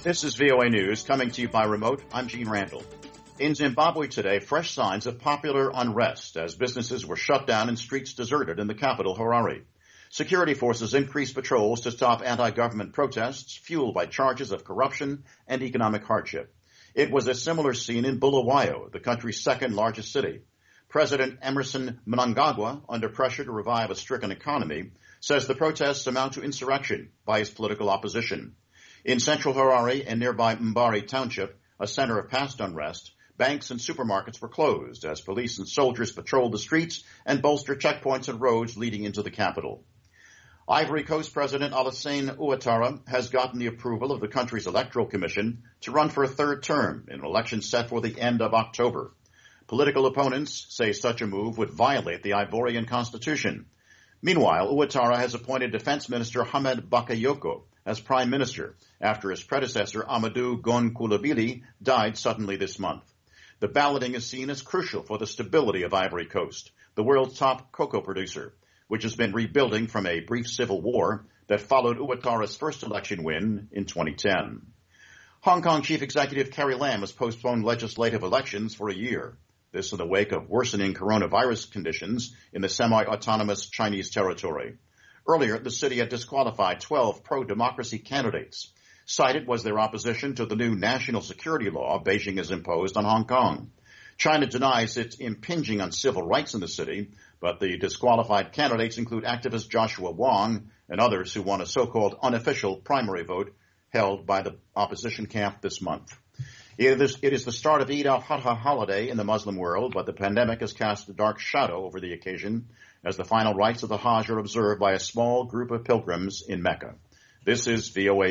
This is VOA News coming to you by remote. I'm Gene Randall. In Zimbabwe today, fresh signs of popular unrest as businesses were shut down and streets deserted in the capital, Harare. Security forces increased patrols to stop anti-government protests fueled by charges of corruption and economic hardship. It was a similar scene in Bulawayo, the country's second largest city. President Emerson Mnangagwa, under pressure to revive a stricken economy, says the protests amount to insurrection by his political opposition. In central Harare and nearby Mbari Township, a center of past unrest, banks and supermarkets were closed as police and soldiers patrolled the streets and bolstered checkpoints and roads leading into the capital. Ivory Coast President Alassane Ouattara has gotten the approval of the country's electoral commission to run for a third term in an election set for the end of October. Political opponents say such a move would violate the Ivorian constitution. Meanwhile, Ouattara has appointed Defense Minister Hamed Bakayoko as prime minister after his predecessor Amadou Gon Coulibaly died suddenly this month. The balloting is seen as crucial for the stability of Ivory Coast, the world's top cocoa producer, which has been rebuilding from a brief civil war that followed Ouattara's first election win in 2010. Hong Kong Chief Executive Carrie Lam has postponed legislative elections for a year. This in the wake of worsening coronavirus conditions in the semi-autonomous Chinese territory. Earlier, the city had disqualified 12 pro-democracy candidates. Cited was their opposition to the new national security law Beijing has imposed on Hong Kong. China denies it's impinging on civil rights in the city, but the disqualified candidates include activist Joshua Wong and others who won a so-called unofficial primary vote held by the opposition camp this month. It is the start of Eid al-Adha holiday in the Muslim world, but the pandemic has cast a dark shadow over the occasion as the final rites of the Hajj are observed by a small group of pilgrims in Mecca. This is VOA